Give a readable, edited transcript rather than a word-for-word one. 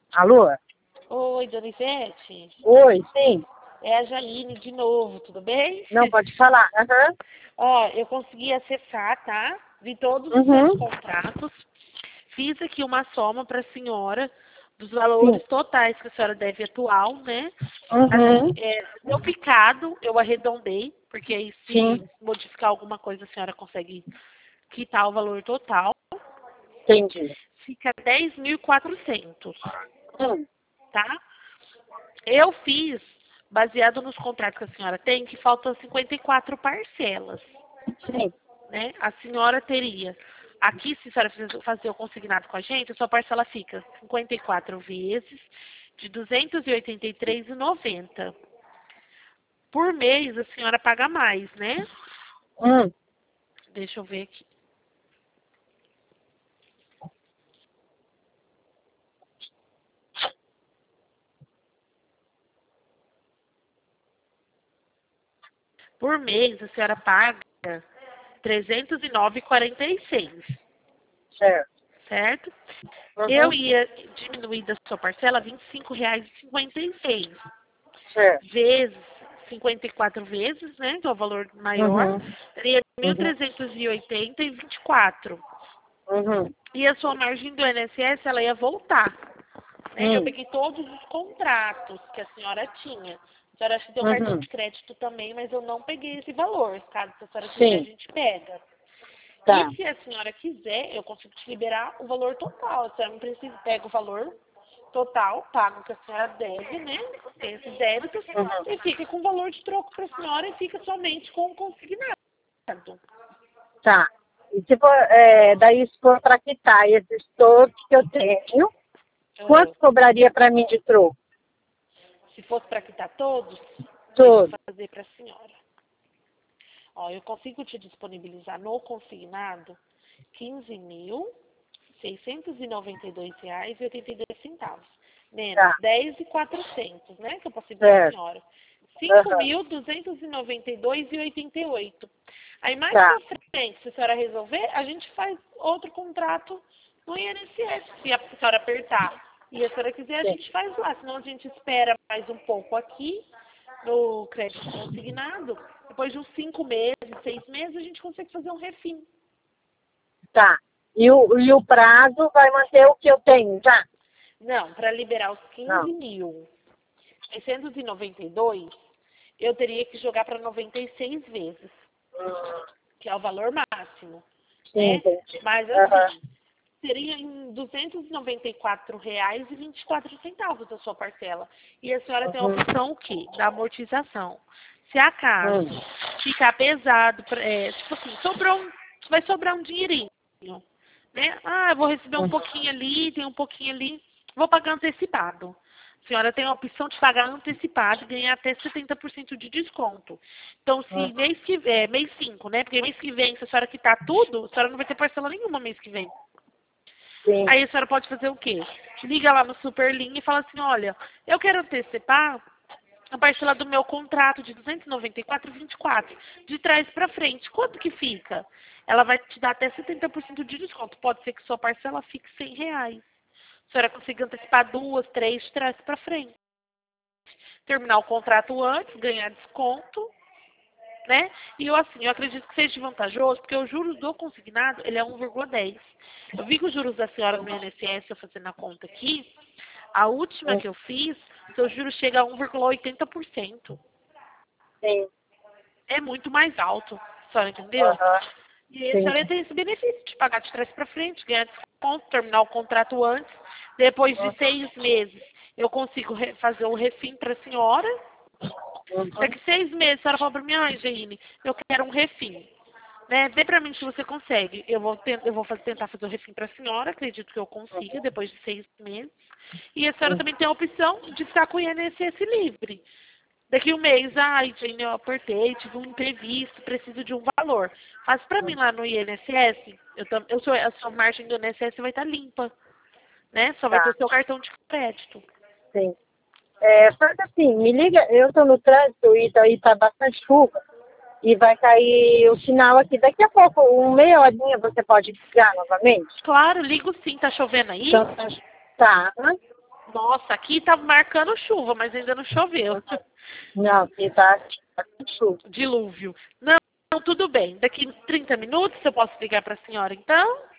Alô? Oi, Donizete. Oi, sim. É a Jaine de novo, tudo bem? Não, pode falar. Aham. Ó, eu consegui acessar, tá? Vi todos os seus Uhum. contratos. Fiz aqui uma soma para a senhora dos Sim. valores totais que a senhora deve atual, né? Assim, Uhum. deu picado, eu arredondei, porque aí Sim. se modificar alguma coisa a senhora consegue quitar o valor total. Entendi. Fica 10.400, Hum. tá? Eu fiz, baseado nos contratos que a senhora tem, que faltam 54 parcelas, Sim. né? A senhora teria, aqui se a senhora fazer o consignado com a gente, a sua parcela fica 54 vezes de 283,90. Por mês a senhora paga mais, né? Hum. Deixa eu ver aqui. Por mês a senhora paga 309,46, Certo. certo? Eu Uhum. ia diminuir da sua parcela R$ 25,56, Certo. vezes 54 vezes, né? Que é o valor maior, Uhum. seria Uhum. 1.380,24. Uhum. E a sua margem do INSS, ela ia voltar, né? Eu Hum. peguei todos os contratos que a senhora tinha. A senhora acha que tem um cartão Uhum. de crédito também, mas eu não peguei esse valor. Caso a senhora quiser, a Sim. gente pega. E Tá. se a senhora quiser, eu consigo te liberar o valor total. A senhora não precisa, pega o valor total, paga o que a senhora deve, né? Tem esses débitos, Uhum. e fica com o valor de troco para a senhora e fica somente com o consignado. Tá. E se for, daí se for para quitar esses todos que eu tenho, Ah, quanto cobraria para mim de troco? se fosse para quitar todos, deixa eu Todos. fazer para a senhora. Ó, eu consigo te disponibilizar no consignado R$ 15.692,82, menos Tá. 10.400, né? Que eu passei para a Certo. senhora. Aham. 5.292,88. Aí mais Tá. para frente, se a senhora resolver, a gente faz outro contrato no INSS, se a senhora apertar. E a senhora quiser, a Sim. gente faz lá. Senão a gente espera mais um pouco aqui no crédito consignado. Depois de uns 5 meses, 6 meses, a gente consegue fazer um refim. Tá. E o prazo vai manter o que eu tenho, já? Não, para liberar os Não. 15.692, eu teria que jogar para 96 vezes, que é o valor máximo, Sim, né? entendi. Mas Aham. assim, seria em R$ 294,24 da sua parcela. E a senhora tem a Uhum. opção o quê? Da amortização. Se acaso Hum. ficar pesado, tipo assim, vai sobrar um dinheirinho, né? Ah, eu vou receber um Hum. pouquinho ali, tem um pouquinho ali, vou pagar antecipado. A senhora tem a opção de pagar antecipado e ganhar até 70% de desconto. Então, se Hum. mês 5, né? Porque mês que vem, se a senhora quitar tudo, a senhora não vai ter parcela nenhuma mês que vem. Sim. Aí a senhora pode fazer o quê? Liga lá no Superlinha e fala assim, olha, eu quero antecipar a parcela do meu contrato de 294,24, de trás para frente. Quanto que fica? Ela vai te dar até 70% de desconto. Pode ser que sua parcela fique R$ 100. A senhora consiga antecipar 2, 3, de trás para frente. Terminar o contrato antes, ganhar desconto, né? E eu acredito que seja vantajoso, porque os juros do consignado, ele é 1,10. Eu vi que os juros da senhora no INSS, eu fazendo a conta aqui, a última Hum. que eu fiz, seu juros chega a 1,80%. Sim. É muito mais alto, a senhora entendeu? Aham. E aí a Sim. senhora tem esse benefício de pagar de trás para frente, ganhar desconto, terminar o contrato antes. Depois de 6 meses, eu consigo fazer o refim para a senhora. Uhum. Daqui 6 meses, a senhora fala para mim, ai, Jaine, eu quero um refim. Né? Vê para mim se você consegue. Eu vou tentar fazer o refim para a senhora, acredito que eu consiga, depois de 6 meses. E a senhora Uhum. também tem a opção de ficar com o INSS livre. Daqui um mês, ai, Jane, eu apertei, tive um imprevisto, preciso de um valor. Faz para mim lá no INSS, a sua margem do INSS vai estar limpa, né? Só vai ter Tá. o seu cartão de crédito. Sim. Faz assim, me liga, eu estou no trânsito e daí tá bastante chuva e vai cair o sinal aqui. Daqui a pouco, meia horinha, você pode ligar novamente? Claro, ligo sim, tá chovendo aí? Então, tá. Hã? Nossa, aqui tá marcando chuva, mas ainda não choveu. Não, aqui tá com chuva. Dilúvio. Não, tudo bem. Daqui 30 minutos eu posso ligar para a senhora, então?